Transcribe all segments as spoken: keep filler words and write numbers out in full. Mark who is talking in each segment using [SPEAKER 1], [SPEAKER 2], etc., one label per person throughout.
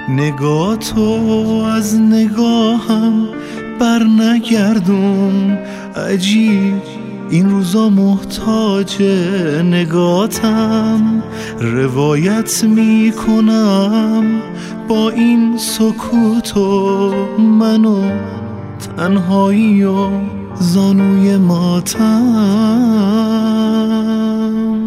[SPEAKER 1] نگاه تو از نگاهم بر نگردون، عجیب این روزا محتاج نگاتم. روایت می کنم با این سکوت و منو تنهایی و زانوی ماتم.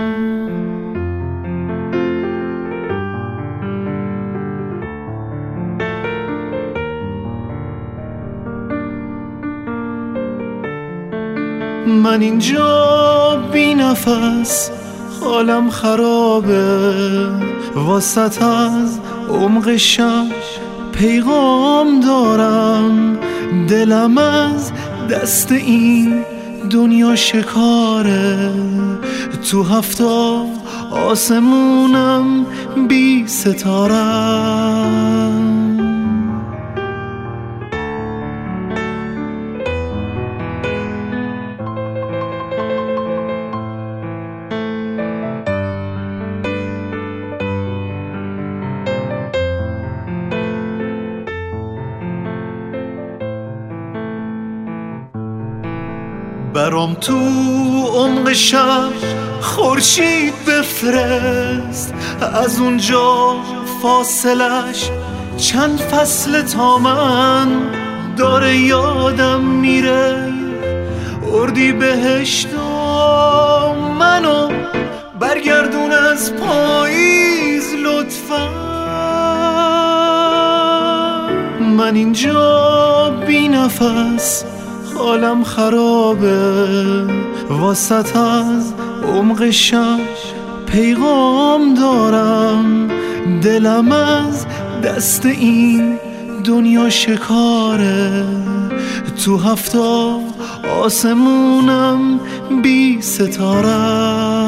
[SPEAKER 1] من اینجا بی نفس، حالم خرابه، واسط از عمق شب پیغام دارم. دلم از دست این دنیا شکاره، تو هفتاد آسمونم بی ستارم. برام تو عمق شب خورشید بفرست، از اونجا فاصلش چند فصل تا من داره یادم میره. اردی بهشت و منو برگردون از پاییز لطفا. من اینجا بی نفس، حالم خرابه، واسط از عمق شب پیغام دارم. دلم از دست این دنیا شکاره، تو هفتاد آسمونم بی ستاره.